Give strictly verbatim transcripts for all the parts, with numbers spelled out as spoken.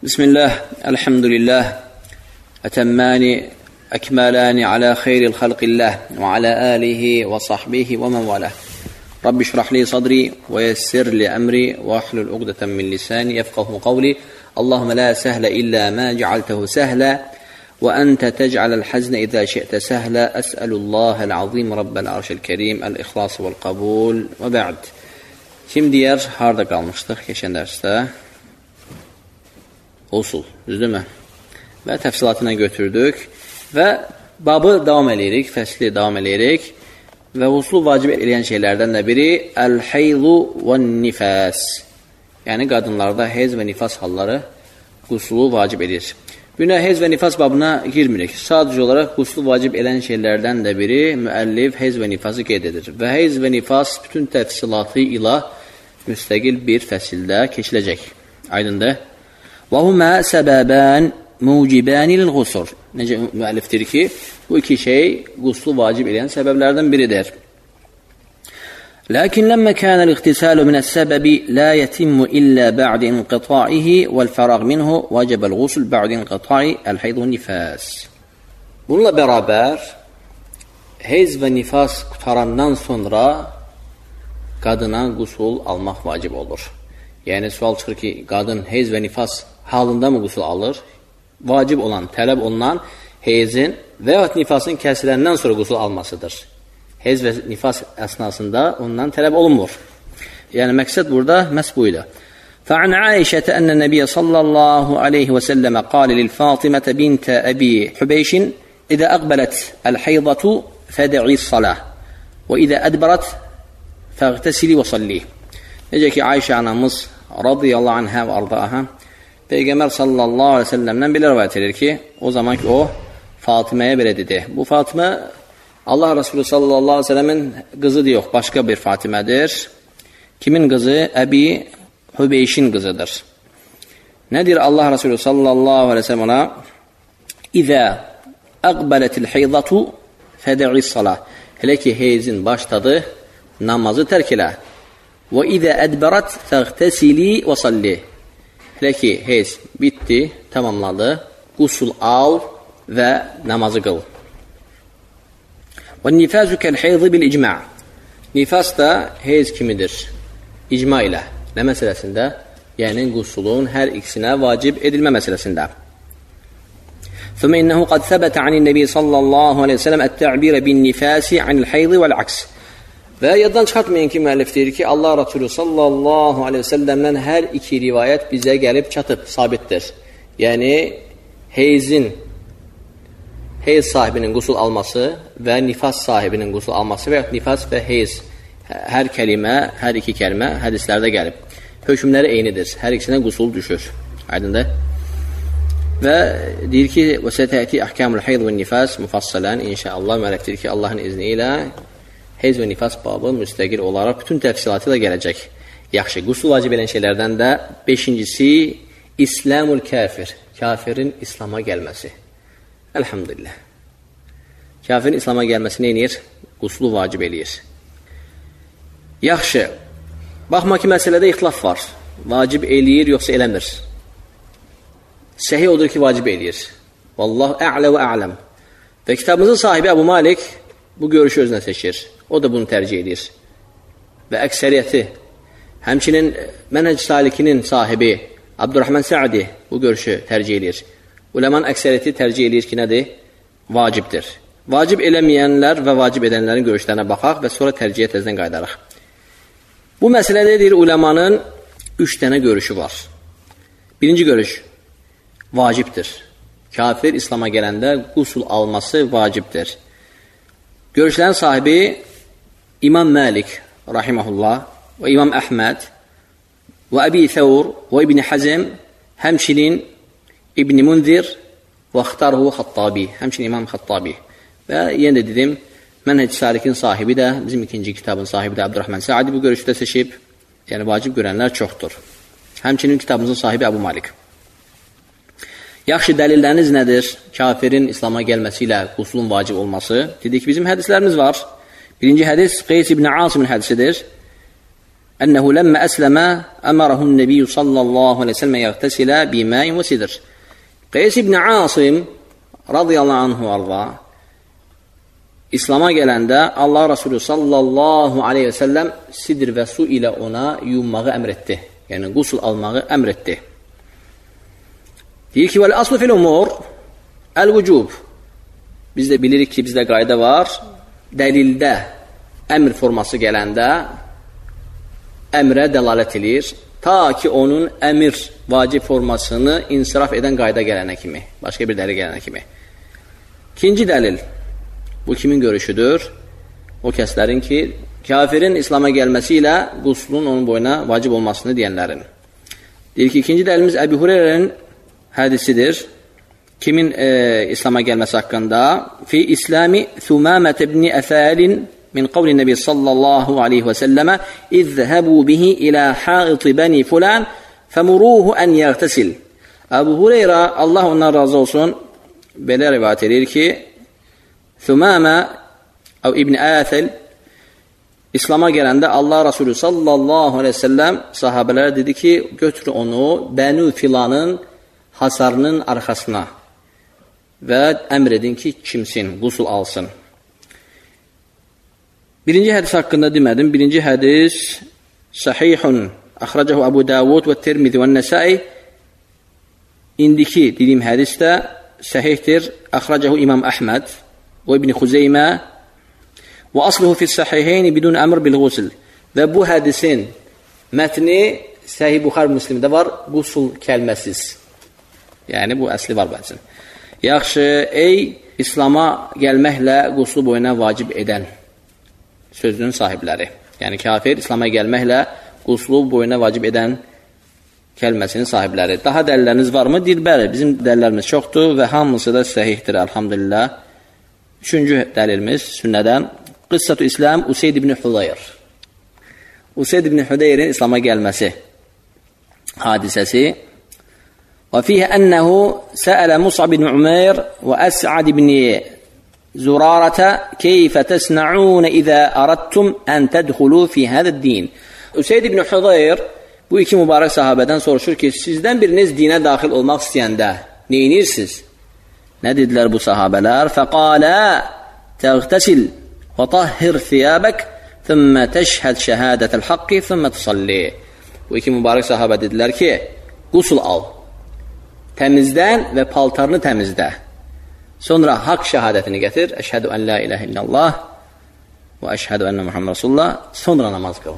Bismillah, elhamdülillah, etemmani, ekmalani ala hayril halqillah ve ala alihi ve sahbihi ve men valah. Rabbi şrahli sadri ve yessirli emri ve ahlul uqdeten min lisani yefqahu qavli. Allahümme la sehle illa ma cealtehu sehle ve ente tec'alel hazne idha şi'te sehle. Es'elullahel azim rabbel arşel kerim el-ihlası vel kabul ve ba'd. Şimdi diğer harda kalmıştık geçen derste? Usul, düzdür mü? Və təfsilatına götürdük və babı davam edirik, fəsli davam edirik və usulu vacib edən şeylərdən də biri əl-heyzu və nifas. Yəni qadınlarda hez və nifas halları qusulu vacib edir. Bugün hez və nifas babına girmirik. Sadəcə olaraq qusulu vacib edən şeylərdən də biri müəllif hez və nifası qeyd edir. Və hez və nifas bütün təfsilatı ilə müstəqil bir fəsildə keçiləcək. Aydındır? وَهُمَا سَبَبًا مُوجِبَانِ لِلْغُسُرِ Necə müəllifdir ki, bu iki şey quslu vacib edən səbəblərdən biridir. لَكِنْ لَمَّا كَانَ الْاِغْتِسَالُ مِنَ السَّبَبِ لَا يَتِمُّ إِلَّا بَعْدِ انْقِطَاعِهِ وَالْفَرَغْ مِنْهُ وَجَبَ الْغُسُلُ بَعْدِ انْقِطَاعِ الْحَيْضُ وَالنِّفَاسِ Bununla bərabər, heyz və nifas qutarandan sonra qadına qusul almaq vacib olur. Yəni, sual çıxır ki, qadın heyz və nifas halında mı qusul alır? Vacib olan, tələb olunan heyzin və ya nifasın kəsiləndən sonra qusul almasıdır. Heyz və nifas əsnasında ondan tələb olunmur. Yəni, məqsəd burada məhz bu idi. فَعَنْ عَائِشَةَ أَنَّ النَّبِيَ صَلَّى اللّٰهُ عَلَيْهِ وَسَلَّمَ قَالِ لِلْفَاطِمَةَ بِنْتَ أَبِي حُبَيْشٍ إِذَا أَقْبَلَتْ الْحَيْضَةُ فَدَعِي الصَّلَاةِ وَإِذَا أَدْبَرَتْ فَاغْتَسِلِي وَصَلِّي Necə ki, Ayşə anamız radiyallahu anhə və ardaha Peyğəmbər sallallahu aleyhi ve sellemdən belə rivayət edir ki, o zaman ki, o Fatiməyə belə dedi. Bu Fatimə Allah Resulü sallallahu aleyhi ve sellemin qızıdır yox, başqa bir Fatimədir. Kimin qızı? Əbi Hübeyşin qızıdır. Nədir Allah Resulü sallallahu aleyhi ve sellem ona? İzə əqbələtil heyzatu fədə'is salah Hələ ki, heyzin başladı, namazı tərk elə. Və izə ədbərət təğtəsili və salli Hələ ki, heyz bitdi, tamamladı, qusul al və namazı qıl. Və nifəzü kəl-heyzi bil-icma' Nifas da heyz kimidir, icma ilə. Nə məsələsində? Yəni, qusulun hər ikisinə vacib edilmə məsələsində. ثُمَّ إِنَّهُ قَدْ ثَبَتَ عَنِ النَّبِي صَلَّى اللّٰهُ عَلَيْهِ وَسَلَّمْ التَّعْبِيرَ بِالنِّفَاسِ عَنِ الْحَيْضِ وَالْعَكْسِ Və yaddan çıxartmayın ki, müəllif deyir ki, Allah Resulü sallallahu aleyhi ve sellemdən hər iki rivayət bizə gəlib çatıb, sabitdir. Yəni, heyzin, heyz sahibinin qusul alması və nifas sahibinin qusul alması və nifas və heyz, hər kəlimə, hər iki kəlimə hədislərdə gəlib. Hökmləri eynidir, hər ikisinə qusul düşür. Aydındır? Və deyir ki, وَسَتَأْتِي أَحْكَامُ الْحَيْضِ وَالنِّفَاسِ مُفَصَّلًا İnşallah müəllif deyir ki, Allahın izni ilə heyz və nifas babı müstəqil olaraq bütün təfsilatı da gələcək. Yaxşı, qusul vacib edən şeylərdən də beşincisi İslamul kafir, kafirin İslama gəlməsi. Elhamdülillah. Kafirin İslama gəlməsi nə edir? Qusulu vacib eləyir. Yaxşı, baxma ki, məsələdə ixtilaf var. Vacib eləyir, yoxsa eləmir. Səhih odur ki, vacib eləyir. Vallahu ə'lə və a'ləm. Və kitabımızın sahibi Əbu Malik bu görüşü özünə seçir. O da bunu tərcih edir. Və əksəriyyəti, həmçinin Mənhec Salikinin sahibi Abdurrahman Sə'di bu görüşü tərcih edir. Uləmanın əksəriyyəti tərcih edir ki, nədir? Vacibdir. Vacib eləməyənlər və vacib edənlərin görüşlərinə baxaq və sonra tərcihiyə təzdən qaydaraq. Bu məsələdə deyir, uləmanın üç dənə görüşü var. Birinci görüş, vacibdir. Kafir İslama gələndə qusul alması vacibdir. Görüşlərin sahibi İmam Malik rahiməhullah və İmam Əhməd və Əbi Thəvr və İbn Həzm həmçinin İbn Munzir və Xtarhu Xattabi həmçinin İmam Xattabi və yenə də dedim Mənhec Salikin sahibi də bizim ikinci kitabın sahibi də Abdurrahman Sə'di bu görüşdə seçib yəni vacib görənlər çoxdur. Həmçinin kitabımızın sahibi Əbu Malik. Yaxşı, dəlilləriniz nədir? Kafirin İslama gəlməsi ilə qusulun vacib olması. Dedik, bizim hədislərimiz var. Birinci hədis Qeys ibn Asimin hədisidir. أنه لما أسلم أمره النبي صلى الله عليه وسلم يغتسل بماء وسدر. Qeys ibn Asim radiyallahu anhu Allah İslam'a gələndə Allah Resulü sallallahu aleyhi ve sellem sidr və su ilə ona yummağı əmr etdi. Yəni qusul almağı əmr etdi. Deyir ki, vəl aslu fil umur əl-vücub. Biz də bilirik ki, bizdə qayda var. Dəlildə əmr forması gələndə əmrə dəlalət edir. Ta ki, onun əmr vacib formasını insiraf edən qayda gələnə kimi. Başqa bir dəlil gələnə kimi. İkinci dəlil. Bu kimin görüşüdür? O kəslərin ki, kafirin İslam'a gəlməsi ilə quslun onun boyuna vacib olmasını deyənlərin. Deyir ki, ikinci dəlilimiz Əbu Hureyre'nin hədisidir. Kimin e, İslam'a gəlməsi haqqında? Fi İslami Thumamət ibn Əfəlin min qavli Nəbi sallallahu aleyhi və səlləmə İzhəbu bihi ilə haiti bəni fulan fəmuruhu ən yəğtəsil. Əbu Hureyre, Allah ondan razı olsun, belə rivayət edir ki, Thumamə İbn Əfəl İslam'a gələndə Allah Resulü sallallahu aleyhi ve sellem sahabələrə dedi ki, götür onu Bənu filanın hasarının arxasına və əmr edin ki, kimsin, qusul alsın. Birinci hədis haqqında demədim. Birinci hədis sahihun, əxracahu Abu Davud və Tirmizi və Nəsai. İndiki dediyim hədis də sahihdir. Əxracahu İmam Əhməd və İbn Xuzeymə və asluhu fi sahiheyni bidun əmr bil qusul. Və bu hədisin mətni Səhih Buxar Müslimdə var, qusul kəlməsiz. Yəni bu əsli var bəzən. Yaxşı, ey İslam'a gəlməklə quslu boyuna vacib edən sözünün sahibləri. Yəni kafir İslam'a gəlməklə quslu boyuna vacib edən kəlməsinin sahibləri. Daha dəlilləriniz varmı? Deyir, bəli, bizim dəlillərimiz çoxdur və hamısı da səhihdir, elhamdülillah. Üçüncü dəlilimiz sünnədən Qıssatu İslam Useyd ibn Hudayr. Useyd ibn Hudayrin İslam'a gəlməsi hadisəsi. Və fiyhə ənəhu səələ Mus'ab ibn Umeyr və Əs'ad ibn Zurarətə keyfə təsna'un izə aradtum ən tədxulu fi hədə din. Useyd ibn Hudayr bu iki mübarək sahabədən soruşur ki, sizdən biriniz dinə daxil olmaq istəyəndə neyinirsiniz? Nə dedilər bu sahabələr? Fəqalə təğtəsil və tahhir thiyabək thümmə təşhəd şəhədətəl haqqi thümmə tusalli. Bu iki mübarək sahabə dedilər ki, qusul al, təmizdən və paltarını təmizdə. Sonra haqq şəhadətini gətir. Əşhədu ən la iləhə illallah və əşhədu ənə Muhammed Rasulullah. Sonra namaz qıl.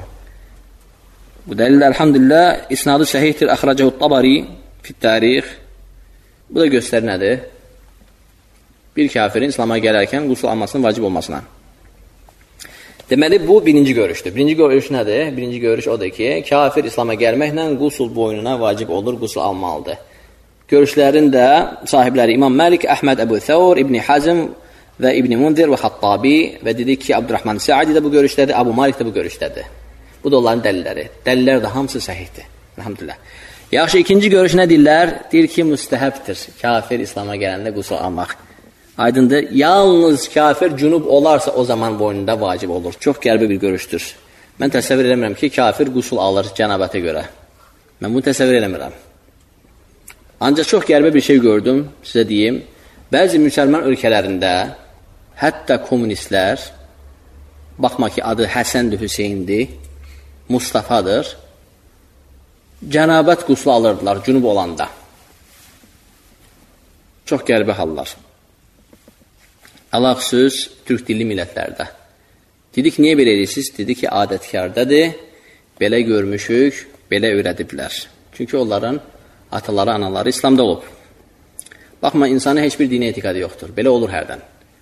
Bu dəlildə elhamdülillah isnadı səhihdir. Əxracahu Tabari fit tarix. Bu da göstərir nədir? Bir kafirin İslam'a gələrkən qusul almasının vacib olmasına. Deməli, bu birinci görüşdür. Birinci görüş nədir? Birinci görüş odur ki, kafir İslam'a gəlməklə qusul boynuna vacib olur, qusul almalıdır. Görüşlərin də sahibləri İmam Məlik, Əhməd, Əbu Thawr, İbn Hazm və İbn Munzir və Xattabi və dedik ki, Abdurrahman Səadi də bu görüşdədir, Abu Malik də bu görüşdədir. Bu da onların dəlilləri. Dəlillər də hamısı səhihdir. Elhamdülillah. Yaxşı, ikinci görüş nə deyirlər? Deyir ki, müstəhəbdir kafir İslam'a gələndə qusul almaq. Aydındır, yalnız kafir cünub olarsa o zaman boynunda vacib olur. Çox qəribə bir görüşdür. Mən təsəvvür eləmirəm ki, kafir qusul alır cənabətə görə. Mən bunu təsəvvür eləmirəm. Ancaq çox qəribə bir şey gördüm, sizə deyim. Bəzi müsəlman ölkələrində, hətta komünistlər, baxma ki, adı Həsəndir, Hüseyndir, Mustafadır, cənabət quslu alırdılar cünub olanda. Çox qəribə hallar. Allah xüsus türk dilli millətlərdə. Dedik, niyə belə edirsiniz? Dedi ki, adətkardadır, belə görmüşük, belə öyrədiblər. Çünki onların ataları, anaları İslamda olub. Baxma, insana heç bir dini etiqadı yoxdur. Belə olur hərdən.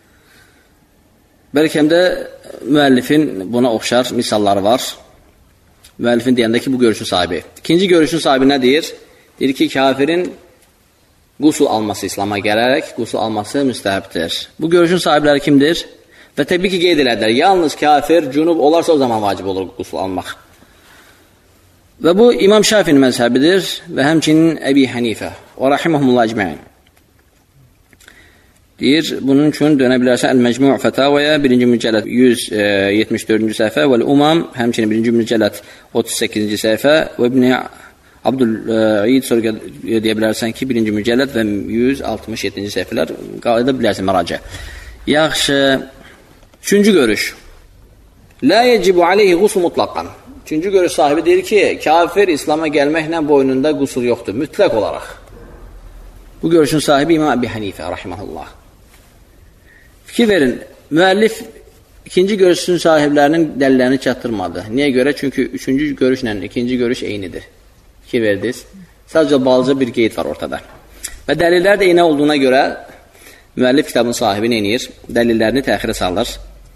Bəlkə də müəllifin buna oxşar misalları var. Müəllifin deyəndə ki, bu görüşün sahibi. İkinci görüşün sahibi nə deyir? Deyir ki, kafirin qusul alması İslam'a gələrək, qusul alması müstəhəbdir. Bu görüşün sahibləri kimdir? Və təbii ki, qeyd elədilər. Yalnız kafir cünub olarsa o zaman vacib olur qusul almaq. Və bu İmam Şafinin məzhəbidir və həmçinin Əbi Hənifə və rahiməhumullah əcməin. Deyir, bunun üçün dönə bilərsən Əl-Məcmu' Fətavaya birinci mücəllət yüz yetmiş dördüncü səhifə və Əl-Umam həmçinin birinci mücəllət otuz səkkizinci səhifə və İbn Abdül-İd sonra deyə bilərsən ki, birinci mücəllət və yüz altmış yeddinci səhifələr edə bilərsən məracə. Yaxşı, üçüncü görüş. La yecibu aleyhi qusul mutlaqan. Üçüncü görüş sahibi deyir ki, kafir İslam'a gəlməklə boynunda qusul yoxdur, mütləq olaraq. Bu görüşün sahibi İmam Əbi Hənifə, rahiməhullah. Fikir verin, müəllif ikinci görüşün sahiblərinin dəlillərini çatdırmadı. Niyə görə? Çünki üçüncü görüşlə ikinci görüş eynidir. Fikir verdiniz. Sadəcə balaca bir qeyd var ortada. Və dəlillər də eyni olduğuna görə müəllif kitabın sahibi nə edir? Dəlillərini təxirə salır.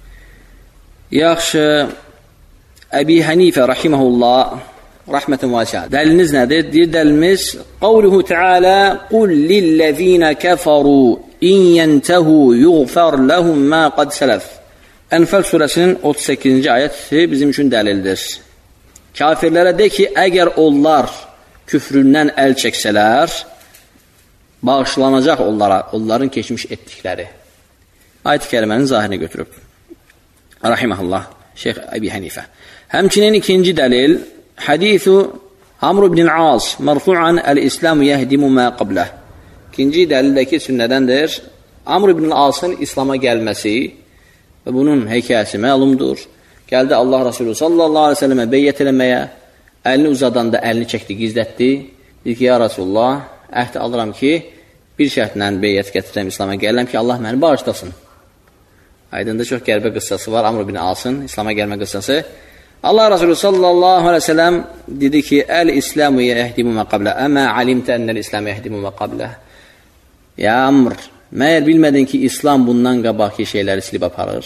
Yaxşı, Əbi Hənifə, rahiməhullah, rəhmətən vasiə. Dəliliniz nədir? Deyir dəlilimiz, qavluhu Teala, qul lilləzinə kəfəru in yəntəhu yuğfər ləhum mə qad sələf. Ənfəl surəsinin otuz səkkizinci ayəti bizim üçün dəlildir. Kafirlərə de ki, əgər onlar küfründən əl çəksələr, bağışlanacaq onlara, onların keçmiş etdikləri. Ayət-i kərimənin zahirini götürüb. Rahiməhullah, Şeyx Əbi Hənifə. Həmçinin ikinci dəlil, hədithu Amr ibn al-As, mərfu'an əl-İslamu yəhdimu mə qabləh. İkinci dəlildəki sünnədəndir. Amr ibn al-Asın İslama gəlməsi və bunun hekayəsi məlumdur. Gəldi Allah Resulü sallallahu aleyhi ve sellemə beyyət eləməyə, əlini uzadanda əlini çəkdi, gizlətdi. Deyir ki, ya Resulullah, əhd alıram ki, bir şərtlə beyyət gətirəm İslama gəlirəm ki, Allah məni bağışlasın. Aydında çox qəribə qıssası var, Amr ibn al-Asın İslama gəlmə qıssası. Allah Resulü sallallahu aleyhi ve sellem dedi ki, Əl-İslamu yəhdimu mə qablə, əmə alimtə ənəl-İslamu yəhdimu mə qablə. Ya Amr, məyər bilmədin ki, İslam bundan qabaqki şeyləri silib aparır?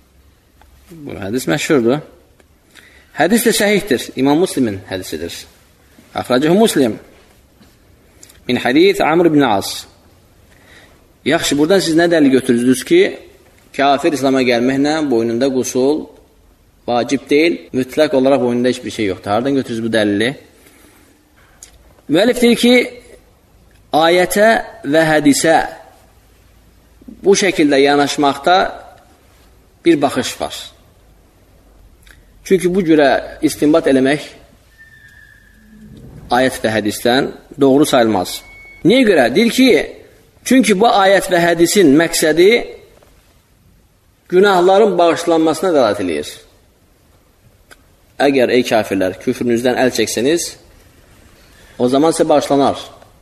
Bu hədis məşhurdur. Hədis də səhihdir, İmam Müslimin hədisidir. Əxracəhu Müslim min hədith Amr ibn al-As. Yaxşı, buradan siz nə dəlil götürürsünüz ki, kafir İslama gəlməklə boynunda qusul vacib deyil, mütləq olaraq boynunda heç bir şey yoxdur. Hardan götürürsünüz bu dəlili? Müəllif deyir ki, ayətə və hədisə bu şəkildə yanaşmaqda bir baxış var. Çünki bu cürə istinbat eləmək ayət və hədisdən doğru sayılmaz. Niyə görə? Deyir ki, çünki bu ayət və hədisin məqsədi günahların bağışlanmasına dəlalət edir. Əgər ey kafirlər küfrünüzdən əl çəksəniz, o zaman sizə bağışlanar.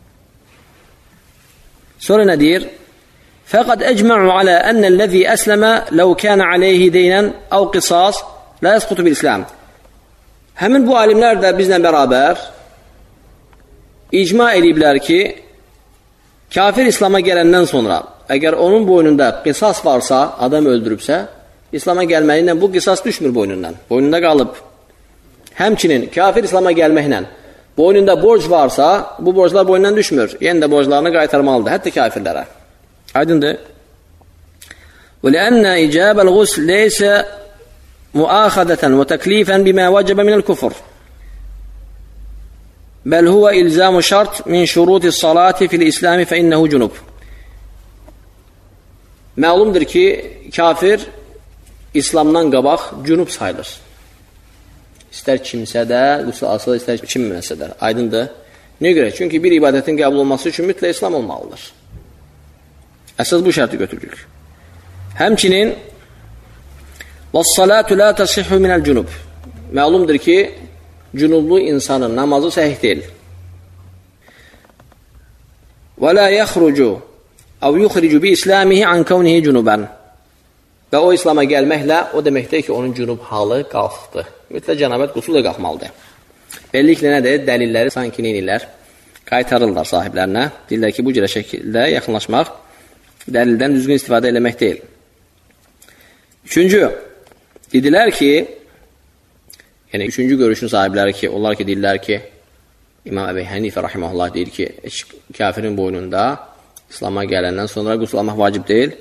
Sonra nə deyir? Fəqad əcmə'u alə ənəl-ləzi əsləmə ləv kənə aleyhi deynən əv qisas lə yəsqutu bil-İslam. Həmin bu alimlər də bizlə bərabər icma ediblər ki, kafir İslama gələndən sonra, əgər onun boynunda qisas varsa, adam öldürübsə, İslama gəlməklə bu qisas düşmür boynundan, boynunda qalıb. Həmçinin kafir İslama gəlməklə boynunda borc varsa, bu borclar boynundan düşmür. Yenə də borclarını qaytarmalıdır, hətta kafirlərə. Aydındır. وَلِأَنَّ إِجَابَ الْغُسْلِ لَيْسَ مُؤَاخَذَةً وَتَكْلِيفًا بِمَا وَجَبَ مِنَ الْكُفْرِ بَلْ هُوَ إِلْزَامُ شَرْطٍ مِنْ شُرُوطِ الصَّلَاةِ فِي الْإِسْلَامِ فَإِنَّهُ جُنُوب. Məlumdur ki, kafir İslamdan qabaq cünub sayılır. İstər kimsə də, qüsul asılı istər kimməsə də, aydındır. Niyə görə? Çünki bir ibadətin qəbul olması üçün mütləq İslam olmalıdır. Əsas bu şərti götürürük. Həmçinin وَالصَّلَاتُ لَا تَصِحُ مِنَ الْجُنُوب. Məlumdur ki, cünublu insanın namazı səhih deyil. وَلَا يَخْرُجُ أَوْ يُخْرِجُ بِإِسْلَامِهِ عَنْ كَوْنِهِ جُنُوبًا. Və o İslama gəlməklə o deməkdir ki, onun cünub halı qalxdı. Mütləq cənabət qusul da qalxmalıdır. Belliklə nədir? Dəlilləri sanki neynirlər? Qaytarırlar sahiblərinə. Deyirlər ki, bu cürə şəkildə yaxınlaşmaq dəlildən düzgün istifadə eləmək deyil. Üçüncü, dedilər ki, yəni üçüncü görüşün sahibləri ki, onlar ki, deyirlər ki, İmam Əbi Hənifə rahiməhullah deyir ki, kafirin boynunda İslama gələndən sonra qusul almaq vacib deyil.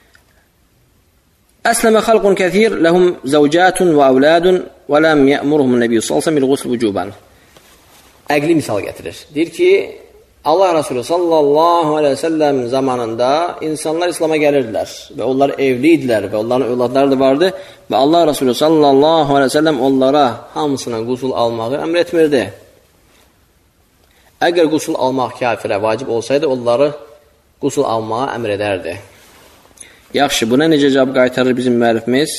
Əsləmə xalqun kəthir, ləhum zəvcətun və əvlədun və ləm yəmurhum nəbiyyü salsam il qusl vücuban. Əqli misal gətirir. Deyir ki, Allah Resulü sallallahu aleyhi ve sellem zamanında insanlar İslam'a gəlirdilər və onlar evliydilər və onların övladları da vardı və Allah Resulü sallallahu aleyhi ve sellem onlara hamısına qusul almağı əmr etmirdi. Əgər qusul almaq kafirə vacib olsaydı, onları qusul almağa əmr edərdi. Yaxşı, buna necə cavab qaytarır bizim müəllifimiz?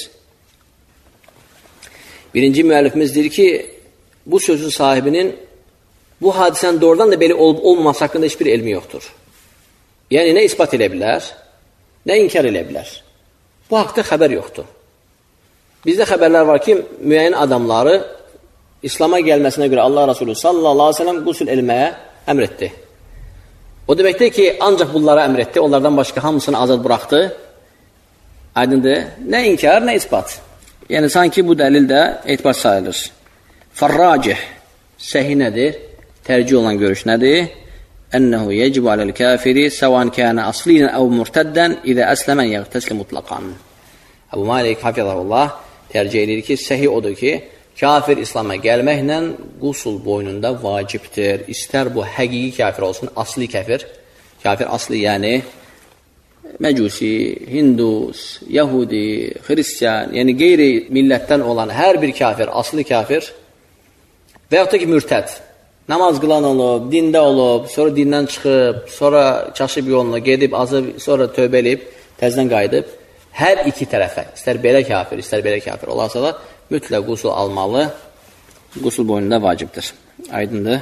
Birinci müəllifimiz deyir ki, bu sözün sahibinin bu hadisənin doğrudan da belə olub olmaması haqqında heç bir elmi yoxdur. Yəni, nə ispat elə bilər, nə inkar elə bilər. Bu haqda xəbər yoxdur. Bizdə xəbərlər var ki, müəyyən adamları İslam'a gəlməsinə görə Allah Resulü sallallahu aleyhi ve sellem qusul elməyə əmr etdi. O deməkdir ki, ancaq bunlara əmr etdi, onlardan başqa hamısını azad buraxdı. Aydındır, nə inkar, nə ispat. Yəni, sanki bu dəlil də etibar sayılır. Farracih, səhi nədir? Tərcih olan görüş nədir? Ənəhu yecibu aləl kafiri səvan kənə asliyən əv murtəddən idə əsləmən yəqtəsli mutlaqan. Əbu Malik, hafizahullah, tərcih edir ki, səhi odur ki, kafir İslam'a gəlməklə qusul boynunda vacibdir. İstər bu həqiqi kafir olsun, asli kafir. Kafir asli yəni Məcusi, Hindus, Yahudi, Hristiyan, yəni qeyri millətdən olan hər bir kafir, asli kafir və yaxud da ki, mürtəd. Namaz qılan olub, dində olub, sonra dindən çıxıb, sonra çaşıb yoluna gedib, azıb, sonra tövbə edib, təzdən qayıdıb. Hər iki tərəfə, istər belə kafir, istər belə kafir olarsa da mütləq qusul almalı, qusul boynunda vacibdir. Aydındır.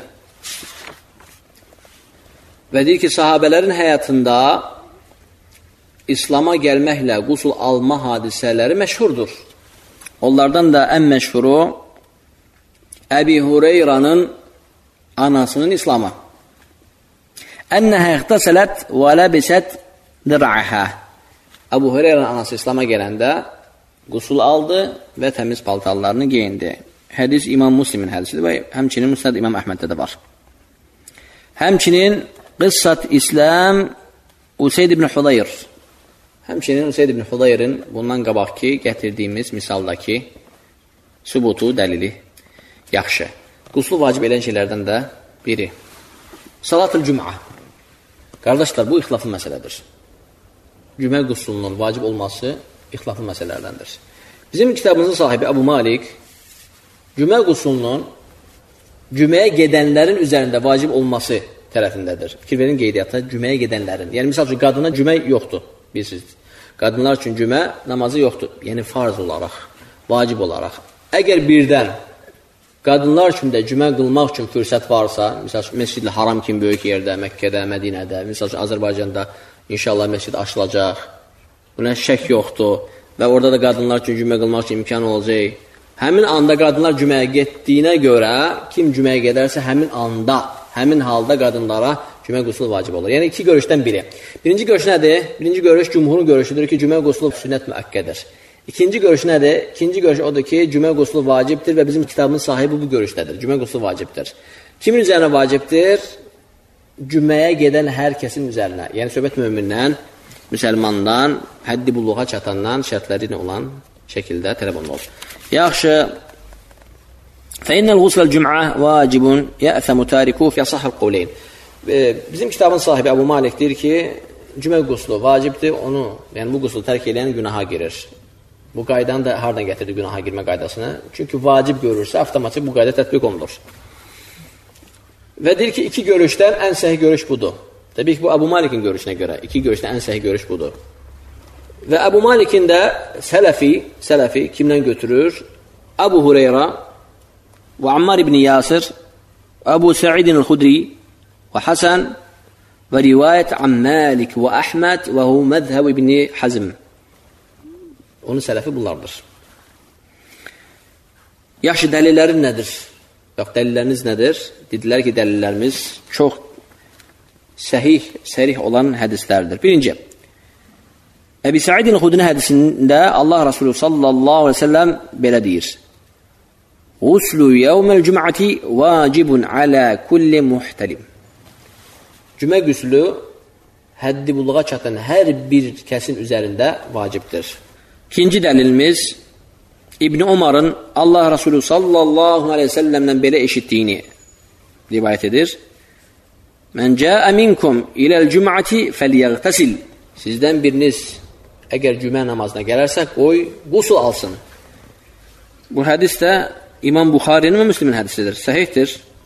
Və deyir ki, sahabələrin həyatında İslam'a gəlməklə qusul alma hadisələri məşhurdur. Onlardan da ən məşhuru Əbi Hureyranın anasının İslam'a. Ənəhə ixtəsələt və ləbisət dir'əhə. Əbu Hureyranın anası İslam'a gələndə qusul aldı və təmiz paltarlarını geyindi. Hədis İmam Müslimin hədisidir və həmçinin Müsnəd İmam Əhməddə də var. Həmçinin Qıssat İslam Useyd ibn Hudayr. Həmçinin Useyd ibn Hudayrin bundan qabaqki gətirdiyimiz misaldakı sübutu, dəlili yaxşı. Quslu vacib elən şeylərdən də biri. Salat-ül Cüm'a. Qardaşlar, bu ixtilaflı məsələdir. Cümə quslunun vacib olması ixtilaflı məsələlərdəndir. Bizim kitabımızın sahibi Əbu Malik cümə quslunun cüməyə gedənlərin üzərində vacib olması tərəfindədir. Fikir verin qeydiyyata, cüməyə gedənlərin. Yəni, misal üçün, qadına cümə yoxdur, bilirsiniz. Qadınlar üçün cümə namazı yoxdur. Yəni, farz olaraq, vacib olaraq. Əgər birdən qadınlar üçün də cümə qılmaq üçün fürsət varsa, misal üçün, Məscid-i Haram kimi böyük yerdə, Məkkədə, Mədinədə, misal üçün, Azərbaycanda inşallah məscid açılacaq, buna şək yoxdur və orada da qadınlar üçün cümə qılmaq üçün imkan olacaq. Həmin anda qadınlar cüməyə getdiyinə görə, kim cüməyə gedərsə, həmin anda, həmin halda qadınlara cümə qusulu vacib olur. Yəni, iki görüşdən biri. Birinci görüş nədir? Birinci görüş cümhurun görüşüdür ki, cümə qusulu sünnət müəkkədir. İkinci görüş nədir? İkinci görüş odur ki, cümə qusulu vacibdir və bizim kitabımız sahibi bu görüşdədir. Cümə qusulu vacibdir. Kimin üzərinə vacibdir? Cüməyə gedən hər kəsin üzərinə. Yəni, söhbət mömindən, müsəlmandan, həddi bulluğa çatandan şərtləri olan şəkildə tələb olunur. Yaxşı. فَإِنَّ الْغُسْلَ الْجُمْعَةِ وَاجِبٌ يَأْثَمُ تَارِكُهُ فِي أَصَحِّ الْقَوْلَيْنِ. Bizim kitabın sahibi Əbu Malik deyir ki, cümə quslu vacibdir, onu, yəni bu quslu tərk edən günaha girir. Bu qaydanı da hardan gətirdi günaha girmə qaydasını? Çünki vacib görürsə, avtomatik bu qayda tətbiq olunur. Və deyir ki, iki görüşdən ən səhih görüş budur. Təbii ki, bu Əbu Malikin görüşünə görə, iki görüşdən ən səhih görüş budur. Və Əbu Malikin də sələfi, sələfi kimdən götürür? Əbu Hureyra və Ammar ibn Yasir, Əbu Sa'idin el-Xudri və Hasan və rivayət an Malik və Əhməd və hu məzhəb ibn Hazm. Onun sələfi bunlardır. Yaxşı, dəlillərin nədir? Yox, dəlilləriniz nədir? Dedilər ki, dəlillərimiz çox səhih, sərih olan hədislərdir. Birinci, Əbi Sa'idin el-Xudri hədisində Allah Resulü sallallahu aleyhi ve sellem belə deyir. Guslu yevməl cüm'ati vacibun alə kulli muhtəlim. Cümə qüslü həddi buluğa çatan hər bir kəsin üzərində vacibdir. İkinci dəlilimiz İbn Umarın Allah Resulü sallallahu aleyhi ve sellem'dən belə eşitdiyini rivayət edir. Mən cəə minkum iləl cüm'ati fəliyəğtəsil. Sizdən biriniz əgər cümə namazına gələrsə, qoy qusul alsın. Bu hədis də İmam Buxarinin və Müslimin hədisidir, səhihdir.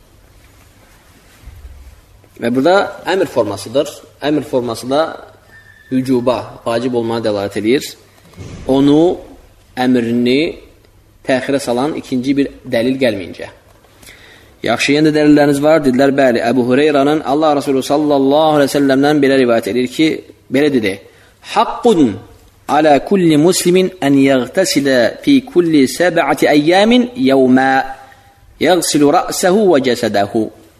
Və burada əmr formasıdır. Əmr forması da vücuba, vacib olmaya dəlalət edir. Onu, əmrini təxirə salan ikinci bir dəlil gəlməyincə. Yaxşı, yenə də dəlilləriniz var. Dedilər, bəli, Əbu Hüreyrənin Allah Resulü sallallahu aleyhi ve sellemdən belə rivayət edir ki, belə dedi, haqqun alə kulli muslimin ən yəğtəsilə fi kulli səbə'ati əyyəmin yəvmə yəğsilu rə'səhu və cəsədəhu.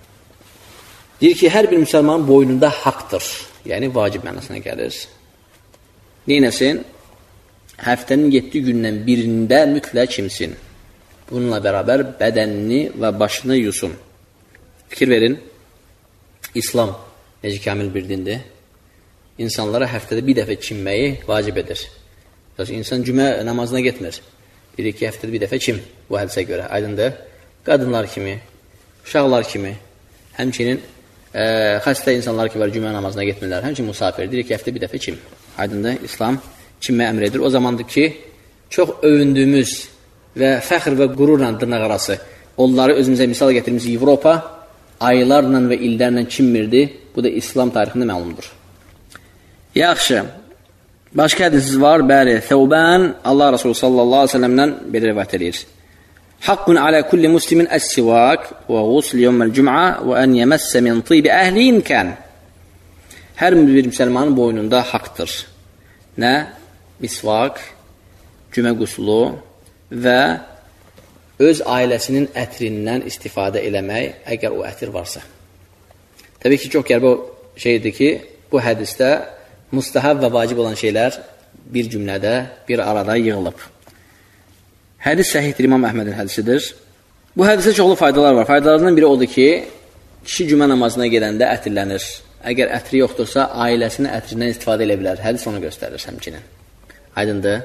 Deyir ki, hər bir müsəlmanın boynunda haqdır. Yəni, vacib mənasına gəlir. Neynəsin? Həftənin yeddi gündən birində mütləq kimsin. Bununla bərabər bədənini və başını yusun. Fikir verin, İslam necə kamil bir dindir? İnsanlara həftədə bir dəfə çimməyi vacib edir. İnsan cümə namazına getmir. Bir iki həftədə bir dəfə çim bu hədisə görə. Aydındır, qadınlar kimi, uşaqlar kimi, həmçinin e, xəstə insanlar ki var cümə namazına getmirlər. Həmçinin musafir, bir iki həftə bir dəfə çim. Aydındır, İslam çimməyə əmr edir. O zamandır ki, çox övündüyümüz və fəxr və qururla dırnaq arası onları özümüzə misal gətirmiş Avropa aylarla və illərlə çimmirdi. Bu da İslam tarixində məlumdur. Yaxşı, başqa hədisiz var, bəli, Thəvbən Allah Resulü sallallahu aleyhi ve sellemdən belə rivayət edir. Haqqun alə kulli muslimin əs-sivak və ğusl yevməl cüm'a və ən yəməssə min tibi əhlin kən. Hər bir müsəlmanın boynunda haqdır. Nə? Misvak, cümə quslu və öz ailəsinin ətrindən istifadə eləmək, əgər o ətir varsa. Təbii ki, çox qəribə şeydir ki, bu hədisdə mustahab və vacib olan şeylər bir cümlədə, bir arada yığılıb. Hədis səhihdir, İmam Əhmədin hədisidir. Bu hədisə çoxlu faydalar var. Faydalarından biri odur ki, kişi cümə namazına gedəndə ətirlənir. Əgər ətri yoxdursa, ailəsinin ətrindən istifadə elə bilər. Hədis onu göstərir həmçinin. Aydındır.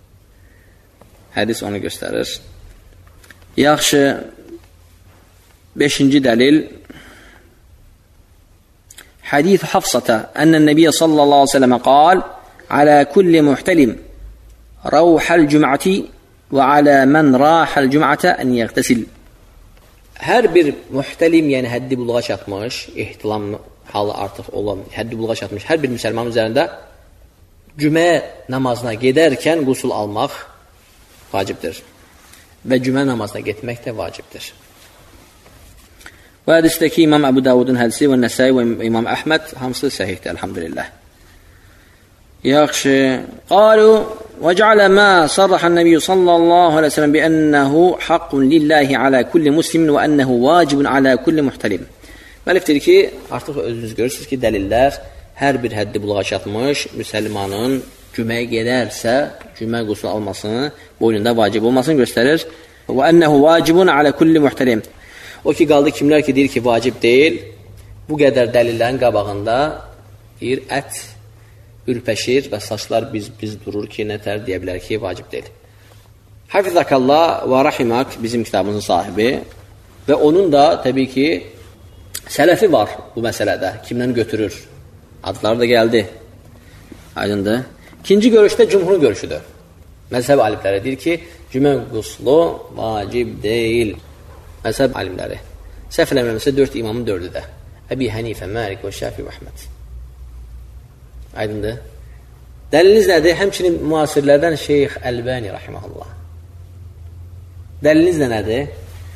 Hədis onu göstərir. Yaxşı, beşinci dəlil Hadith Hafsata ennən Nəbiyyə sallallahu aleyhi ve sellem qal alə kulli muhtəlim ravhəl cüm'ati və alə mən rahəl cüm'ətə ən yəqtəsil. Hər bir muhtəlim, yəni həddi buluğa çatmış, ihtilam halı artıq olan, həddi buluğa çatmış hər bir müsəlmanın üzərində cümə namazına gedərkən qusul almaq vacibdir. Və cümə namazına getmək də vacibdir. Bu hədisdəki İmam Əbu Davudun hədisi və Nəsai və İmam Əhməd hamısı səhihdir, elhamdülillah. Yaxşı. Qalu və cəalə mə sarrahən Nəbiyyə sallallahu aleyhi ve sellem bi ənəhu haqqun lillahi alə kulli muslimin və ənəhu vacibun alə kulli muhtəlim. Məlifdir ki, artıq özünüz görürsünüz ki, dəlillər hər bir həddi buluğa çatmış müsəlmanın cüməyə gedərsə, cümə qusul almasını, boynunda vacib olmasını göstərir. Və ənəhu vacibun alə kulli muhtəlim. O ki, qaldı kimlər ki, deyir ki, vacib deyil, bu qədər dəlillərin qabağında deyir, ət ürpəşir və saçlar biz-biz durur ki, nətər deyə bilər ki, vacib deyil. Hafizakallah və rahimak bizim kitabımızın sahibi və onun da təbii ki, sələfi var bu məsələdə, kimdən götürür. Adları da gəldi. Aydındır. İkinci görüşdə cümhurun görüşüdür. Məzhəb alimləri deyir ki, cümə quslu vacib deyil. Məzhəb alimləri. Səhv eləmirəmsə dörd imamın dördü də. Əbi Hənifə, Məlik və Şəfi və Əhməd. Aydındır. Dəliliniz nədir? Həmçinin müasirlərdən Şeyx Əlbəni rahiməhullah. Dəliliniz nədir?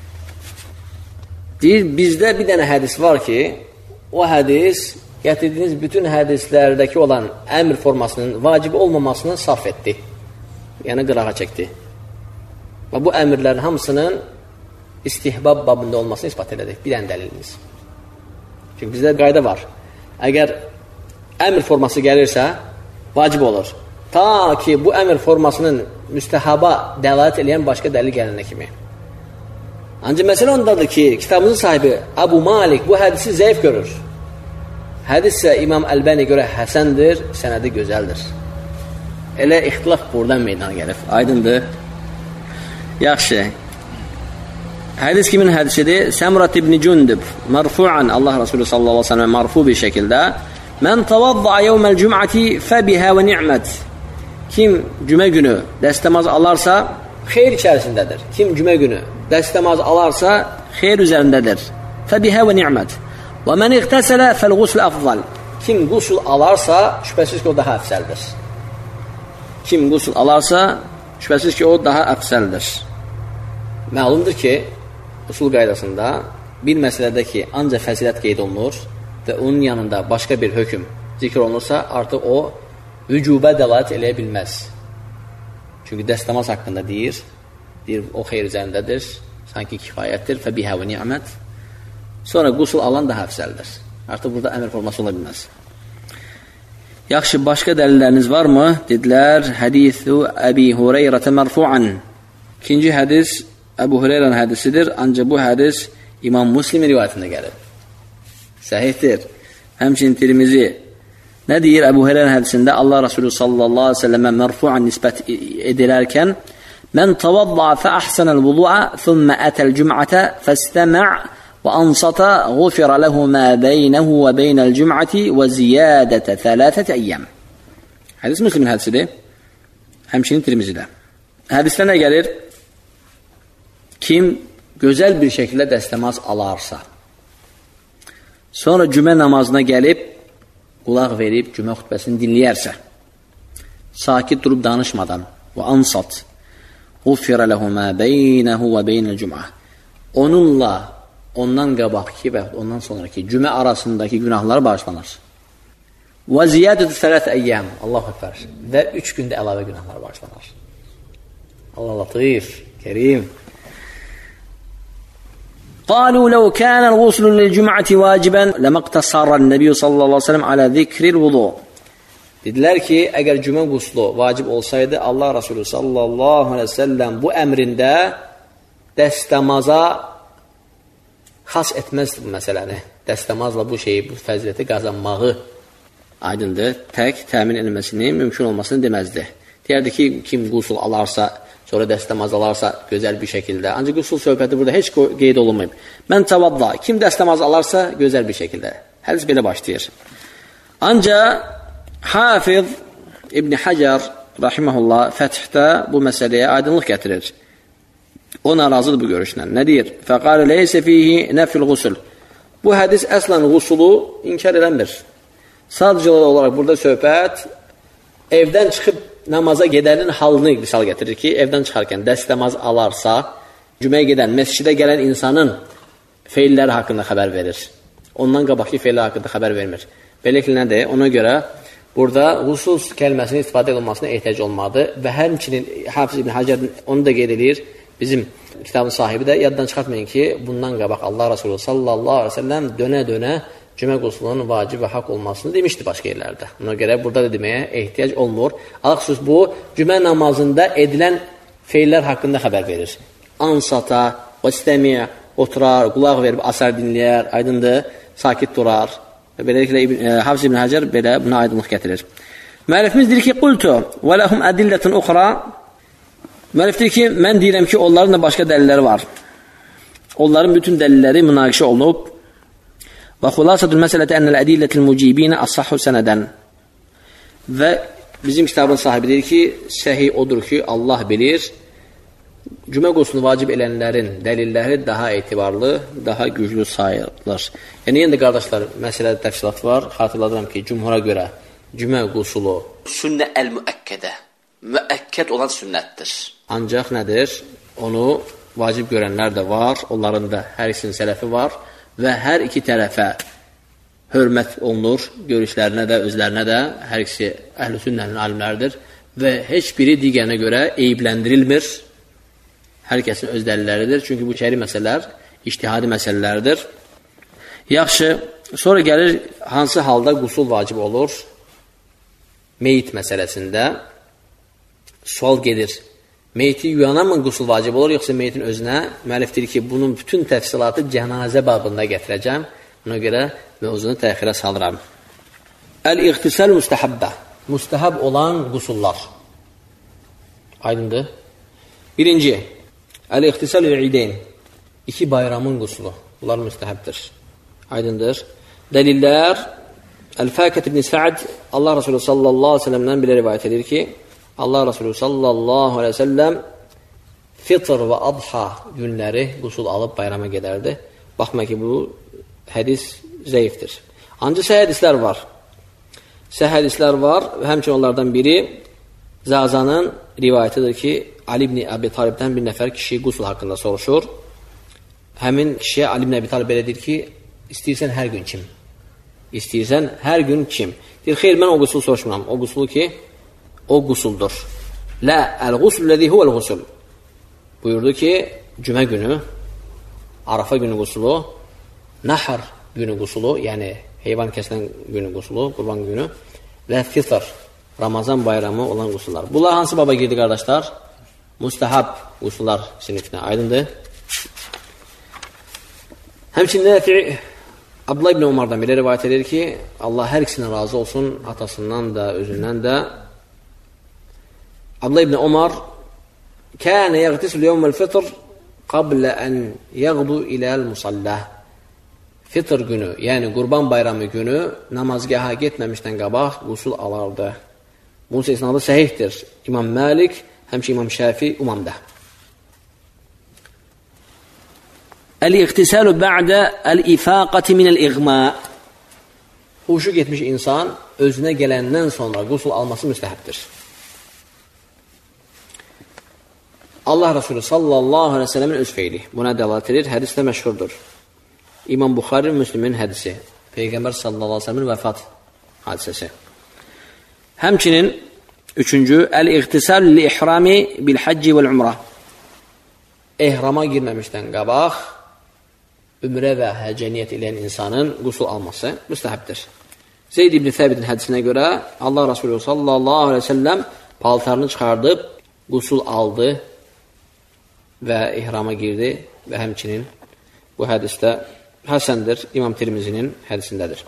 Deyir, bizdə bir dənə hədis var ki, o hədis gətirdiyiniz bütün hədislərdəki olan əmr formasının vacib olmamasını saf etdi. Yəni qırağa çəkdi. Və bu əmrlərin hamısının istihbab babında olmasını ispat elədik. Bir dənə dəliliniz. Çünki bizdə qayda var. Əgər əmr forması gəlirsə, vacib olur. Ta ki, bu əmr formasının müstəhaba dəlalət eləyən başqa dəlil gələnə kimi. Ancaq məsələ ondadır ki, kitabımızın sahibi Abu Malik bu hədisi zəif görür. Hədis isə İmam Əlbəni görə həsəndir, sənədi gözəldir. Elə ixtilaf buradan meydana gəlib. Aydındır. Yaxşı. Hədis kimin hədisidir? Səmrat ibn Cündüb marfu'an Allah Resulü sallallahu aleyhi ve sellem marfu bir şəkildə Mən tavadda yevməl cüm'ati fəbihə və ni'mət Kim cümə günü dəstəmaz alarsa xeyr içərisindədir. Kim cümə günü dəstəmaz alarsa xeyr üzərindədir. Fəbihə və ni'mət Və mən iqtəsələ fəl-qusl əfzal Kim qusul alarsa şübhəsiz ki o daha əfsəldir. Kim qusul alarsa şübhəsiz ki o daha əfsəldir. Məlumdur ki usul qaydasında bir məsələdə ki ancaq fəzilət qeyd olunur və onun yanında başqa bir hökm zikr olunursa artıq o vücubə dəlalət eləyə bilməz. Çünki dəstəmaz haqqında deyir, deyir o xeyr üzərindədir, sanki kifayətdir, fəbihə və ni'mət. Sonra qusul alan daha əfsəldir. Artıq burada əmr forması ola bilməz. Yaxşı, başqa dəlilləriniz varmı? Dedilər, hədithu Əbi Hureyrətə mərfu'an. İkinci hədis Əbu Hureyranın hədisidir, ancaq bu hədis İmam Müslimin rivayətində gəlir. Səhihdir. Həmçinin Tirmizi. Nə deyir Əbu Hureyranın hədisində? Allah Resulü sallallahu aleyhi ve sellemə mərfu'an nisbət edilərkən Mən tavadda fə əhsənəl vudu'a thümmə ətəl cüm'ətə fəstəmə' və ansatağufirə ləhu mə beynəhu və beynəl cüm'əti və ziyadətə thələtət əyyəm. Hədis Müslimin hədisidir. Həmçinin Tirmizidə. Hədisdə nə gəlir? Kim gözəl bir şəkildə dəstəmaz alarsa, sonra cümə namazına gəlib, qulaq verib, cümə xütbəsini dinləyərsə, sakit durub danışmadan, və ansat,ğufirə ləhu mə beynəhu və beynəl cümə. Onunla, ondan qabaqki və ondan sonraki cümə arasındakı günahlar bağışlanır. Və ziyadətü sələt əyyəm, Allah-u Ekber, və üç gündə əlavə günahlar bağışlanır. Allah latif, kerim. قالوا لو كان الغسل للجمعة واجبا لما اقتصر النبي صلى الله عليه وسلم على ذكر الوضوء. Dedilər ki, əgər cümə quslu vacib olsaydı, Allah Resulü sallallahu aleyhi ve sellem bu əmrində dəstəmaza xas etməzdi bu məsələni. Dəstəmazla bu şeyi, bu fəziləti qazanmağı aydındır, tək təmin edilməsinin mümkün olmasını deməzdi. Deyərdi ki, kim qusul alarsa, sonra dəstəmaz alarsa gözəl bir şəkildə. Ancaq qusul söhbəti burada heç qeyd olunmayıb. Mən tavadda, kim dəstəmaz alarsa gözəl bir şəkildə. Hədis belə başlayır. Ancaq Hafiz İbn Hacer rahimehullah Fəthdə bu məsələyə aydınlıq gətirir. O narazıdır bu görüşlə. Nə deyir? Fəqalə leysə fihi nəfil qusul. Bu hədis əslən qusulu inkar edəndir. Sadəcə olaraq burada söhbət evdən çıxıb namaza gedənin halını misal gətirir ki, evdən çıxarkən dəstəmaz alarsa, cüməyə gedən, məscidə gələn insanın feilləri haqqında xəbər verir. Ondan qabaqki feillər haqqında xəbər vermir. Beləliklə nədir? Ona görə burada qusul kəlməsinin istifadə olunmasına ehtiyac olmadı və həmçinin Hafiz İbn Hacer onu da qeyd edir. Bizim kitabın sahibi də yaddan çıxartmayın ki, bundan qabaq Allah Resulü sallallahu aleyhi ve sellem dönə-dönə cümə quslunun vacib və haqq olmasını demişdi başqa yerlərdə. Ona görə burada da deməyə ehtiyac olmur. Alaqsız bu, cümə namazında edilən feillər haqqında xəbər verir. Ansata, vəstəmiyə, oturar, qulaq verib, asar dinləyər, aydındır, sakit durar. Və beləliklə e, Hafiz İbn Hacer belə buna aydınlıq gətirir. Müəllifimiz deyir ki, qultu və ləhum ədillətun uxra. Müəllif deyir ki, mən deyirəm ki, onların da başqa dəlilləri var. Onların bütün dəlilləri münaqişə olunub. Və xülasətul məsələti ənəl ədillətil mücibinə as-sahhu sənədən. Və bizim kitabın sahibi deyir ki, səhih odur ki, Allah bilir, cümə quslunu vacib elənlərin dəlilləri daha etibarlı, daha güclü sayılır. Yəni, yenə də qardaşlar, məsələdə təfsilat var. Xatırladıram ki, cümhura görə cümə qusulu sünnə əl-müəkkədə, müəkkəd olan sünnətdir. Ancaq nədir? Onu vacib görənlər də var, onların da hər ikisinin sələfi var. Və hər iki tərəfə hörmət olunur, görüşlərinə də, özlərinə də, hər ikisi əhl-i sünnənin alimləridir və heç biri digərinə görə eybləndirilmir, hər kəsin öz dəlilləridir, çünki bu şəri məsələlər, ictihadi məsələlərdir. Yaxşı, sonra gəlir, hansı halda qusul vacib olur? Meyit məsələsində sual gedir. Meyti yuyana mı qusul vacib olur, yoxsa meyitin özünə? Müəllif deyir ki, bunun bütün təfsilatı cənazə babında gətirəcəm. Buna görə mövzunu təxirə salıram. Əl-iğtisəl müstəhəbbə. Müstəhəb olan qusullar. Aydındır. Birinci, əl-iğtisəl-i-ideyn. iki bayramın qusulu. Bunlar müstəhəbdir. Aydındır. Dəlillər Əl-Fəkət ibn Səad Allah Resulü sallallahu aleyhi ve sellem'dən belə rivayət edir ki, Allah Resulü sallallahu aleyhi ve sellem fitr və adha günləri qusul alıb bayrama gedərdi. Baxma ki, bu hədis zəifdir. Ancaq səhih hədislər var. Səhih hədislər var və həmçinin onlardan biri Zazanın rivayətidir ki, Ali ibn Əbi Talibdən bir nəfər kişi qusul haqqında soruşur. Həmin kişiyə Ali ibn Əbi Talib belə deyir ki, istəyirsən hər gün kim? İstəyirsən hər gün kim? Deyir, xeyr, mən o qusul soruşmuram. O qusul ki, o qusuldur. Lə, əl-qusul ləzi huvəl-qusul. Buyurdu ki, cümə günü, Arafa günü qusulu, Nəhər günü qusulu, yəni heyvan kəsilən günü qusulu, qurban günü və fitr, Ramazan bayramı olan qusullar. Bunlar hansı baba girdi, qardaşlar? Müstəhab qusullar sinifinə. Aydındır. Həmçində Abdullah ibn Umar'dan belə rivayət edir ki, Allah hər ikisindən razı olsun, atasından da, özündən də. Abdullah ibn Umar kənə yəğtisul yevməl fitr qablə ən yəğdu iləl musallah. Fitr günü, yəni qurban bayramı günü namazgaha getməmişdən qabaq qusul alardı. Bunun isnadı səhihdir. İmam Malik, həmçə İmam Şafi, umamda. Əl-iqtisalu bə'də əl-ifaqati minəl-iğma. Huşu getmiş insan özünə gələndən sonra qusul alması müstəhəbdir. Allah Resulü sallallahu aleyhi ve sellemin öz feyli. Buna dəlalət edir, hədis də məşhurdur. İmam Buxari Müslümin hədisi. Peyğəmbər sallallahu aleyhi ve sellemin vəfat hadisəsi. Həmçinin üçüncü, əl-iqtisal li-ihrami bil-hacci vəl-umrah. Ehrama girməmişdən qabaq ümrə və həcə niyyət edən insanın qusul alması müstəhəbdir. Zeyd ibn Səbidin hədisinə görə Allah Resulü sallallahu aleyhi ve sellem paltarını çıxardıb qusul aldı və ihrama girdi və həmçinin bu hədisdə həsəndir, İmam Tirmizinin hədisindədir.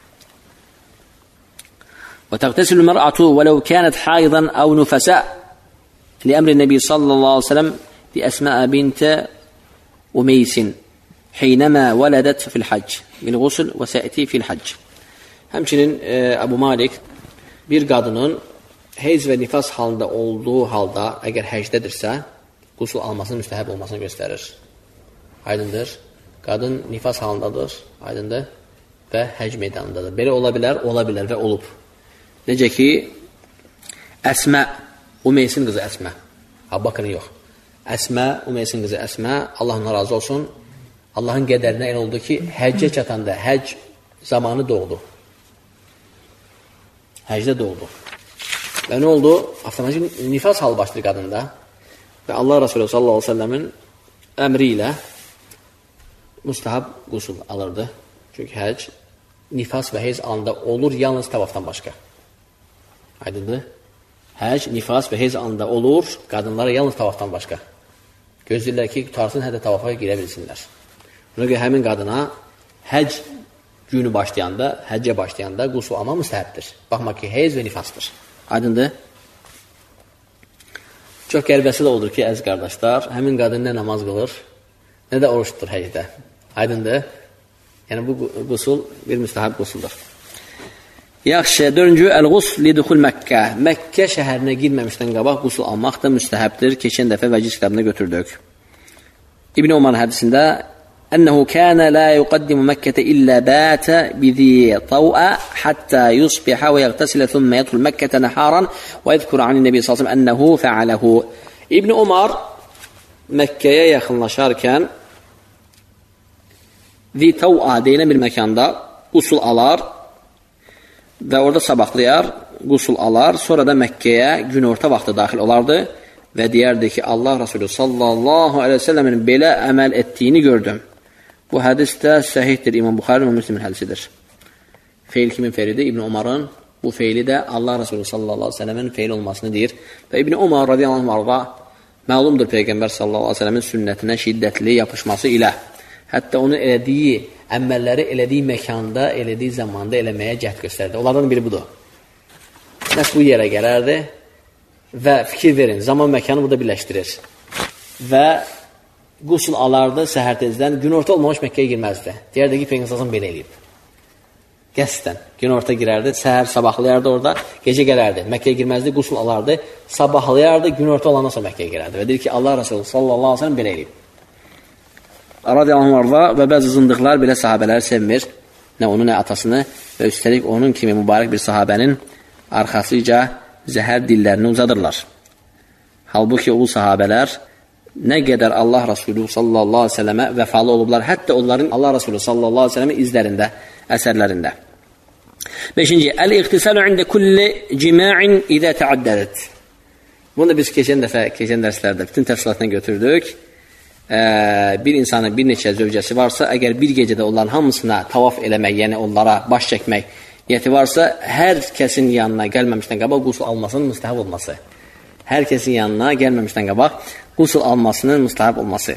وتغتسل المرأة ولو كانت حائضا أو نفساء لأمر النبي صلى الله عليه وسلم لأسماء بنت أميس حينما ولدت في الحج بالغسل وسأتي في الحج. Həmçinin e, Abu Malik bir qadının heyz və nifas halında olduğu halda əgər həcdədirsə qusul almasının müstəhəb olmasını göstərir. Aydındır. Qadın nifas halındadır, aydındır və həc meydanındadır. Belə ola bilər, ola bilər və olub. Necə ki, Əsmə, Umeysin qızı Əsmə. Abbaqını yox. Əsmə, Umeysin qızı Əsmə, Allah ona razı olsun. Allahın qədərinə elə oldu ki, həccə çatanda, həcc zamanı doğdu. Həcdə doğdu. Və nə oldu? Avtomatik nifas halı başladı qadında. Və Allah Resulü sallallahu aleyhi ve sellemin əmri ilə müstəhab qusul alırdı. Çünki həcc nifas və heyz alında olur yalnız tavafdan başqa. Aydındır. Həcc, nifas və heyz alında olur, qadınlara yalnız tavafdan başqa. Gözləyirlər ki, qutarsın, hədə tavafa girə bilsinlər. Buna görə həmin qadına həcc günü başlayanda, həccə başlayanda qusul alma müstəhəbdir. Baxma ki, heyz və nifasdır. Aydındır. Çox qərbəsi də olur ki, əziz qardaşlar, həmin qadın nə namaz qılır, nə də oruç tutur həcdə. Aydındır. Yəni, bu qusul bir müstəhəb qusuldur. Yaxşı, dördüncü, əl-qusl liduxul Məkkə. Məkkə şəhərinə girməmişdən qabaq qusul almaq da müstəhəbdir. Keçən dəfə vəciz kitabına götürdük. İbn Umar hədisində Ənəhu kənə la yuqaddimu Məkkətə illə bətə bizi tavə həttə yusbihə və yəqtəsilə thümmə yədxul Məkkətə nəharan və yədkur anin Nəbi sallallahu əleyhi və səlləm ənəhu fəaləhu. İbn Umar Məkkəyə yaxınlaşarkən Zitav'a deyilən bir məkanda qusul alar və orada sabahlayar, qusul alar, sonra da Məkkəyə günorta vaxtı daxil olardı və deyərdi ki, Allah Resulü sallallahu aleyhi ve sellemin belə əməl etdiyini gördüm. Bu hədis də səhihdir, İmam Buxari və Müslimin hədisidir. Feil kimin feilidir? İbn Umarın bu feili də Allah Resulü sallallahu aleyhi ve sellemin feil olmasını deyir. Və İbn Umar radiyallahu anh'a məlumdur Peyğəmbər sallallahu aleyhi ve sellemin sünnətinə şiddətli yapışması ilə. Hətta onun elədiyi əməlləri elədiyi məkanda, elədiyi zamanda eləməyə cəhd göstərdi. Onlardan biri budur. Nəs bu yerə gələrdi və fikir verin, zaman məkanı burada birləşdirir. Və qusul alardı səhər tezdən, günorta olmamış Məkkəyə girməzdi. Deyərdi ki, Peyğəmbər belə eləyib. Qəsdən günorta girərdi, səhər sabahlayardı orada, gecə gələrdi. Məkkəyə girməzdi, qusul alardı, sabahlayardı, günorta olandan sonra Məkkəyə girərdi. Və deyir ki, Allah Resulü sallallahu aleyhi ve sellem belə eləyib. Radiyallahu anh'a və bəzi zındıqlar belə sahabələri sevmir. Nə onu, nə atasını və üstəlik onun kimi mübarək bir sahabənin arxasıca zəhər dillərini uzadırlar. Halbuki o sahabələr nə qədər Allah Resulü sallallahu aleyhi ve sellemə vəfalı olublar, hətta onların Allah Resulü sallallahu aleyhi ve sellemə izlərində, əsərlərində. Beşinci, əl-iqtisalu ində kulli cima'in idə təaddədət. Bunu da biz keçən dəfə, keçən dərslərdə bütün təfsilatını götürdük. Ee, bir insanın bir neçə zövcəsi varsa, əgər bir gecədə onların hamısına tavaf eləmək, yəni onlara baş çəkmək niyyəti varsa, hər kəsin yanına gəlməmişdən qabaq qusul almasının müstəhab olması. Hər kəsin yanına gəlməmişdən qabaq qusul almasının müstəhab olması.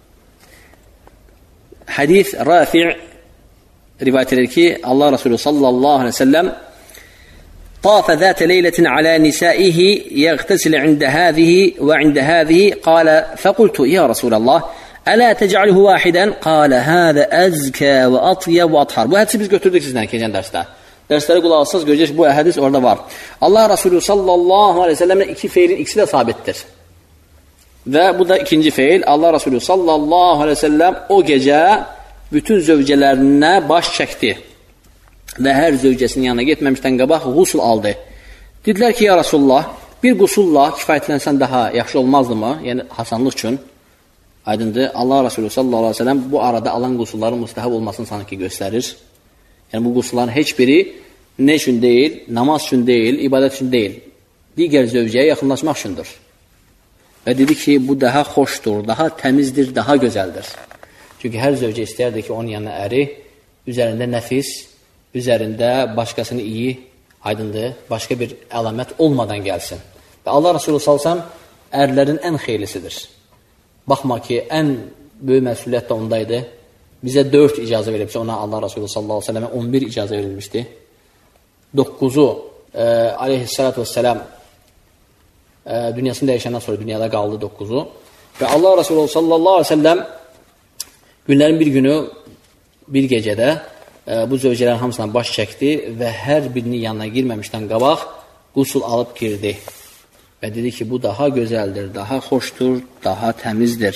Hədis Rafi' rivayət edir ki, Allah Resulü sallallahu aleyhi ve sellem طاف ذات ليلة على نسائه يغتسل عند هذه وعند هذه قال فقلت يا رسول الله ألا تجعله واحدا قال هذا أزكى وأطيب وأطهر. Bu hədisi biz götürdük sizdən keçən dərsdə. Dərsləri qulaq alsaz görəcək bu hədis orada var. Allah Resulü sallallahu aleyhi ve sellem'le iki feilin ikisi de sabittir. Və bu da ikinci feil. Allah Resulü sallallahu aleyhi ve sellem o gecə bütün zövcələrinə baş çəkdi. Və hər zövcəsinin yanına getməmişdən qabaq qusul aldı. Dedilər ki, ya Rasulullah, bir qusulla kifayətlənsən daha yaxşı olmazdı mı? Yəni, hasanlıq üçün. Aydındır, Allah Resulü sallallahu aleyhi ve sellem bu arada alan qusulların müstəhab olmasını sanki göstərir. Yəni, bu qusulların heç biri nə üçün deyil, namaz üçün deyil, ibadət üçün deyil. Digər zövcəyə yaxınlaşmaq üçündür. Və dedi ki, bu daha xoşdur, daha təmizdir, daha gözəldir. Çünki hər zövcə istəyərdi ki, onun yanına əri, üzərində nəfis, üzərində başqasını iyi, aydındır, başqa bir əlamət olmadan gəlsin. Və Allah Resulü sallallahu aleyhi ve sellem ərlərin ən xeylisidir. Baxma ki, ən böyük məsuliyyət də ondaydı. Bizə dörd icazə verilmişdi, ona Allah Resulü sallallahu aleyhi ve sellemə on bir icazə verilmişdi. Dokkuzu e, aleyhissalatu vesselam e, dünyasını dəyişəndən sonra dünyada qaldı dokkuzu. Və Allah Resulü sallallahu aleyhi ve sellem günlərin bir günü, bir gecədə bu zövcələrin hamısına baş çəkdi və hər birinin yanına girməmişdən qabaq qusul alıb girdi. Və dedi ki, bu daha gözəldir, daha xoşdur, daha təmizdir.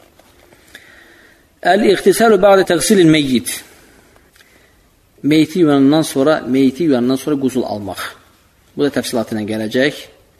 Əl-iqtisalu ba'də təqsilil meyyit. Meyti yuyandan sonra, meyti yuyandan sonra qusul almaq. Bu da təfsilatına gələcək.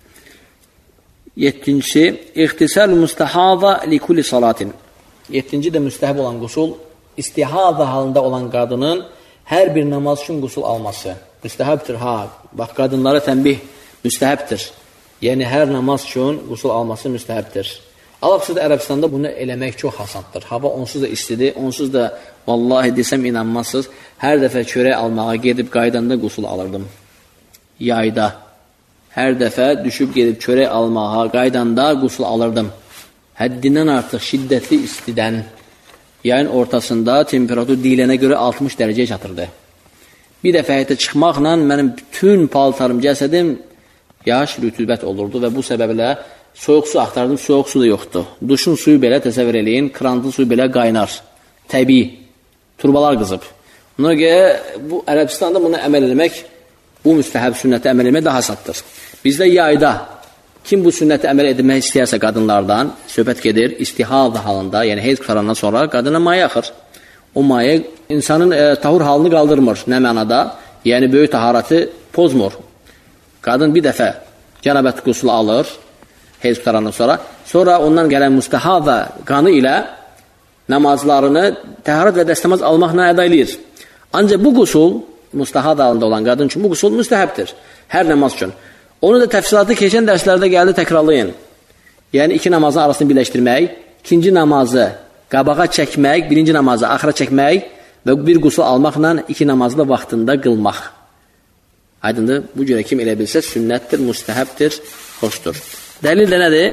Yettincisi, iqtisalu müstəhaza li kulli salatin. Yettinci də müstəhəb olan qusul, istihaza halında olan qadının hər bir namaz üçün qusul alması. Müstəhəbdir, ha, bax, qadınlara tənbih müstəhəbdir. Yəni, hər namaz üçün qusul alması müstəhəbdir. Alaqsız da Ərəbistanda bunu eləmək çox asandır. Hava onsuz da istidir, onsuz da, vallahi desəm inanmazsınız, hər dəfə çörək almağa gedib qaydanda qusul alırdım. Yayda. Hər dəfə düşüb gedib çörək almağa qaydanda qusul alırdım. Həddindən artıq şiddətli istidən, yayın ortasında temperatur deyilənə görə altmış dərəcəyə çatırdı. Bir dəfə həyətə çıxmaqla mənim bütün paltarım, cəsədim yaş, rütubət olurdu və bu səbəblə soyuq su axtardım, soyuq su da yoxdur. Duşun suyu belə təsəvvür eləyin, krantın suyu belə qaynar, təbii, turbalar qızıb. Buna görə bu Ərəbistanda buna əməl eləmək, bu müstəhəb sünnətə əməl eləmək daha asandır. Bizdə yayda kim bu sünnəti əməl edilmək istəyərsə qadınlardan, söhbət gedir, istihaza halında, yəni heyz qutarandan sonra qadına mayə axır. O mayə insanın e, tahur halını qaldırmır, nə mənada? Yəni, böyük taharatı pozmur. Qadın bir dəfə cənabət qusulu alır, heyz qutarandan sonra, sonra ondan gələn müstəhaza qanı ilə namazlarını təharat və dəstəmaz almaqla əda eləyir. Ancaq bu qusul, müstəhaza halında olan qadın üçün bu qusul müstəhəbdir, hər namaz üçün. Onu da təfsilatı keçən dərslərdə gəldi, təkrarlayın. Yəni, iki namazın arasını birləşdirmək, ikinci namazı qabağa çəkmək, birinci namazı axıra çəkmək və bir qusul almaqla iki namazı da vaxtında qılmaq. Aydındır, bu görə kim elə bilsə, sünnətdir, müstəhəbdir, xoşdur. Dəlil də nədir?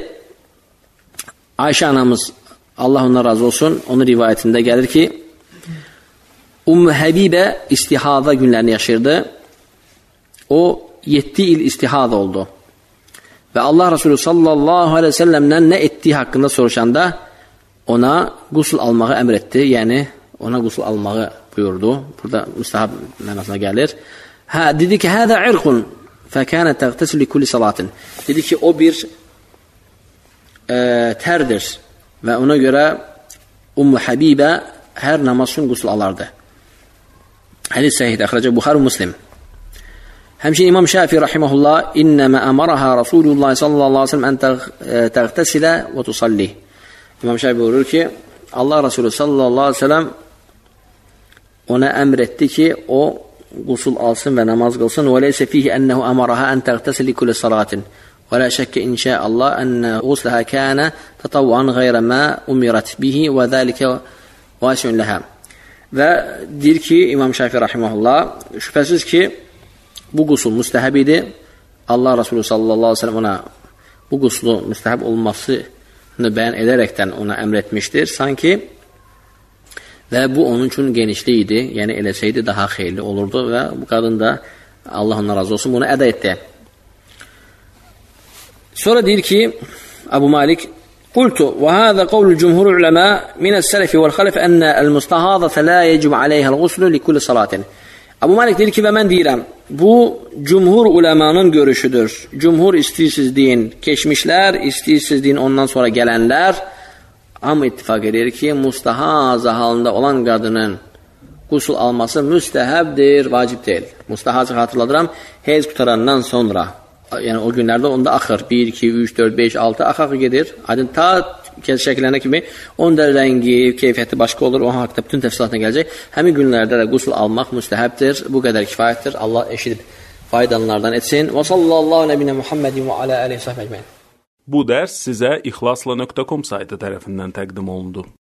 Ayşə anamız, Allah ondan razı olsun, onun rivayətində gəlir ki, Ümmü Həbibə istihaza günlərini yaşayırdı. O, yedi il istihada oldu. Və Allah Resulü sallallahu aleyhi ve sellem'dən nə etdiyi haqqında soruşanda ona qusul almağı əmr etdi, yəni ona qusul almağı buyurdu. Burada müstəhab mənasına gəlir. Hə, dedi ki, hədə irqun fəkənə təqtəsil li kulli salatin. Dedi ki, o bir e, tərdir və ona görə Ummu Habibə hər namaz üçün qusul alardı. Hədis səhihdir, əxrəcə Buxari Müslim. Həmçinin İmam Şafii rahimehullah innəmə əmaraha Rasulullah sallallahu əleyhi və səlləm ən təğtəsilə və tusalli. İmam Şafii buyurur ki, Allah Resulü sallallahu əleyhi və səlləm ona əmr etdi ki, o qusul alsın və namaz qılsın. Və leysə fihi ənəhu əmaraha ən təğtəsil li kulli salatin. Və la şəkkə inşaallah ən quslaha kana tatawwan ghayra ma umirat bihi və zəlikə vasiun laha. Və deyir ki, İmam Şafii rahimehullah, şübhəsiz ki, bu qusul müstəhəb idi. Allah Resulü sallallahu əleyhi və səlləm ona bu quslu müstəhəb olmasını bəyan edərəkdən ona əmr etmişdir. Sanki və bu onun üçün genişlik idi. Yəni eləsəydi daha xeyirli olurdu və bu qadın da Allah ondan razı olsun bunu əda etdi. Sonra deyir ki, Abu Malik قلت وهذا قول الجمهور العلماء من السلف والخلف أن المستحاضة لا يجب عليها الغسل لكل صلاة. Abu Malik deyir ki, və mən deyirəm, bu cümhur uləmanın görüşüdür. Cümhur istəyirsiz deyin, keçmişlər, istəyirsiz deyin, ondan sonra gələnlər, amma ittifak edir ki, mustahaza halında olan qadının qusul alması müstəhəbdir, vacib deyil. Mustahaza xatırladıram, heyz qutarandan sonra, yəni o günlərdə onda axır, bir, iki, üç, dörd, beş, altı axı gedir. Adın ta şəkillərinə kimi, onun da rəngi, keyfiyyəti başqa olur, o haqda bütün təfsilatına gələcək. Həmin günlərdə də qusul almaq müstəhəbdir, bu qədər kifayətdir. Allah eşidib faydalanlardan etsin. Və sallallahu nəbinə Muhammedin və alə alihi səhvə əcməin. Bu dərs sizə ixlasla nöqtə com saytı tərəfindən təqdim olundu.